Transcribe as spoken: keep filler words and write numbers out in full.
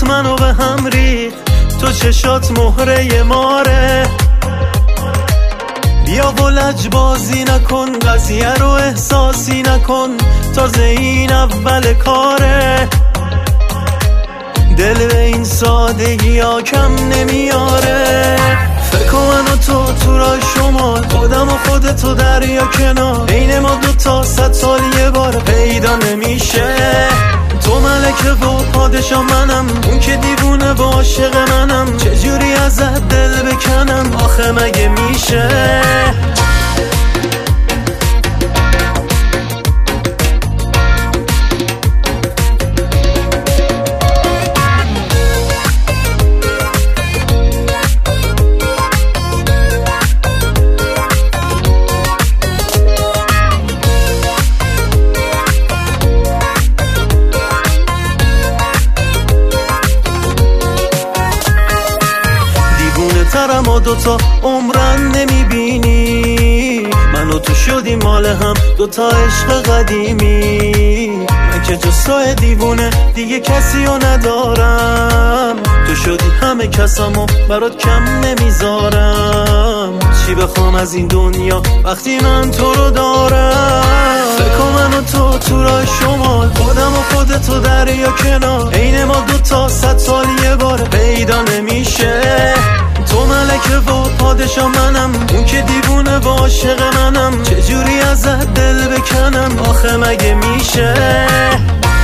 منو به هم ریخ، تو چشات مهره ماره. بیا و لجبازی نکن، قضیه رو احساسی نکن، تازه این اول کاره. دل به این سادگی ها کم نمیاره. فکر من و تو تو راه شمال، خودم و خودتو دریا کنار، بین ما دوتا صد سال یه بار پیدا نمیشه. تو ملکه و پادشاه منم، اون که دیوونه و عاشق منم، چجوری ازت دل بکنم آخه مگه میشه؟ ترم و دوتا عمرن نمیبینی، من و تو شدیم مال هم دوتا عشق قدیمی. من که جستای دیوونه دیگه کسی رو ندارم، تو شدی همه کسامو برات کم نمیذارم. چی بخوام از این دنیا وقتی من تو رو دارم؟ فکر من و تو تو راه شمال، خودم و خودتو دریا کنار، عین ما دوتا صد سال یه بار پیدا نمیشه. تو ملکه و پادشاه منم، اون که دیوونه و عاشق منم، چجوری ازت دل بکنم آخه مگه میشه؟